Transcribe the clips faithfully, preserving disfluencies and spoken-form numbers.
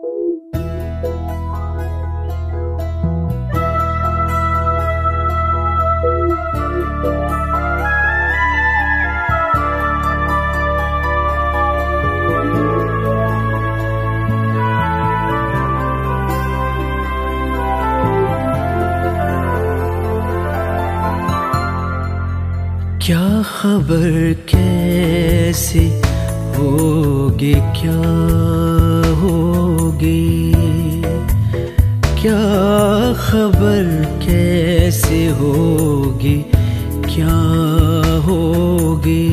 क्या खबर कैसी होगी, क्या होगी, क्या खबर कैसी होगी, क्या होगी।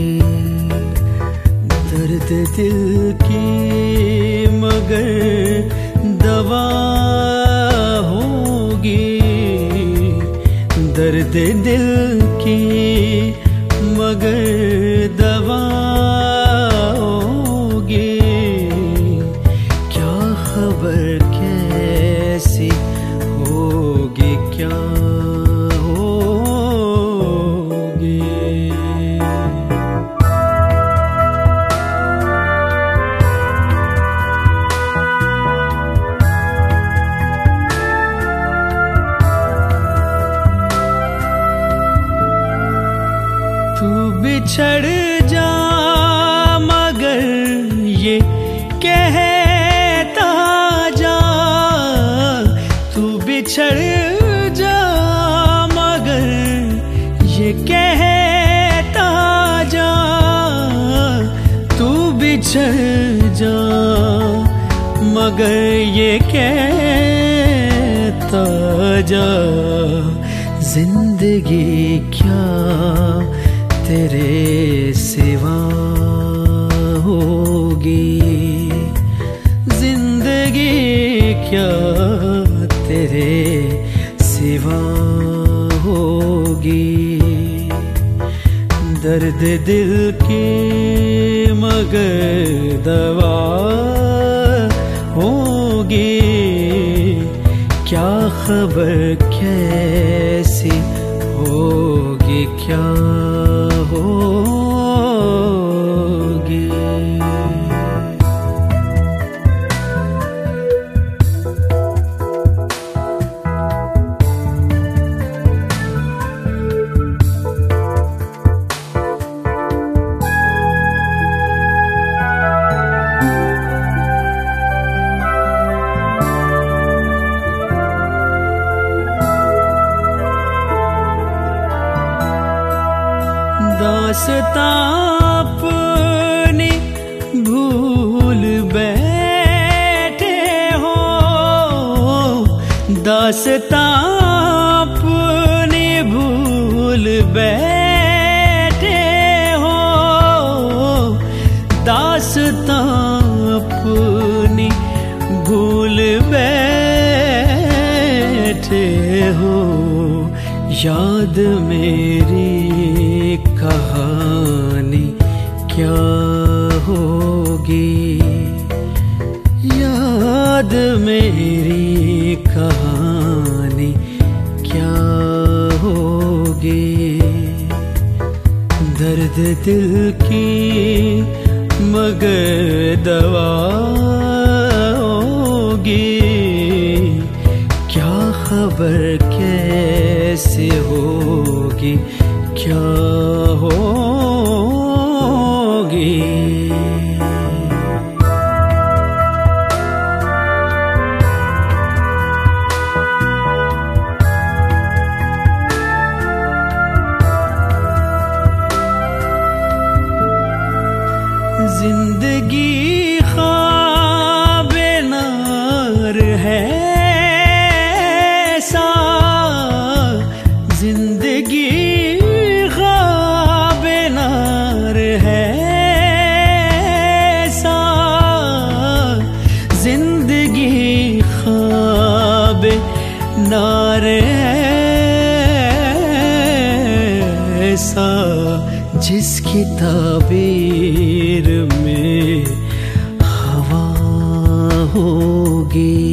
दर्द दिल की मगर दवा होगी, दर्द दिल की मगर दवा होगी। क्या खबर कैसी होगी, क्या होगी। तू बिछड़ जा मगर ये कहता जा, तू बिछड़ जा मगर ये कहता जा, तू बिछड़ जा मगर ये कहता जा। जिंदगी क्या तेरे सिवा होगी, जिंदगी क्या तेरे सिवा होगी। दर्द दिल की मगर दवा होगी। क्या खबर कैसी होगी, क्या होगी। दास्तां अपनी भूल बैठे हो, दास्तां अपनी भूल बैठे हो, दास्तां अपनी भूल बैठे हो। याद मेरी कहानी क्या होगी, याद मेरी कहानी क्या होगी। दर्द दिल की मगर दवा होगी। क्या खबर कैसे होगी, क्या होगी। जिंदगी ख्वाबे नार है सा, जिंदगी ख्वाबे नार है सा, जिंदगी ख्वाबे नार है सा। जिसकी ताबीर में हवा होगी,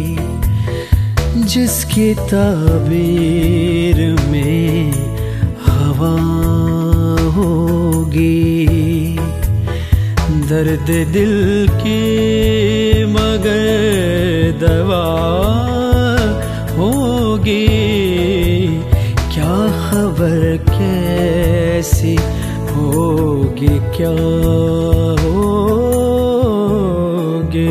जिसकी ताबीर में हवा होगी। दर्द दिल की मगर दवा होगी, क्या खबर कैसी होगी, क्या होगी।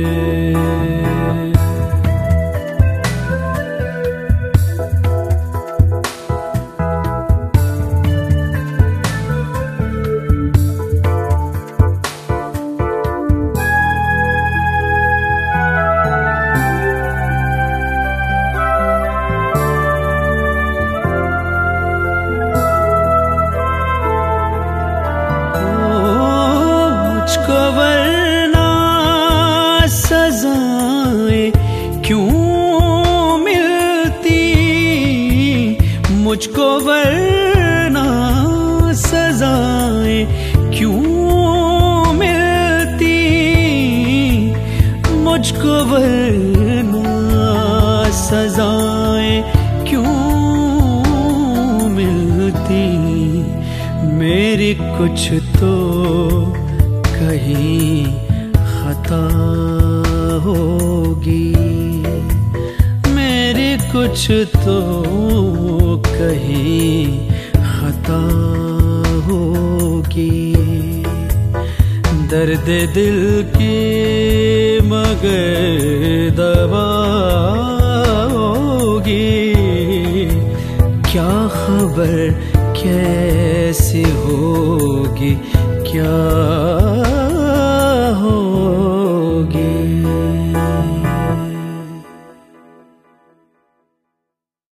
मुझको वरना सजाएं क्यों मिलती, मुझको वरना सजाएं क्यों मिलती, मुझको वरना सजाएं क्यों मिलती। मेरी कुछ तो कहीं खता होगी, मेरी कुछ तो कहीं खता होगी। दर्द दिल की मगर दवा होगी, क्या खबर कैसी होगी, क्या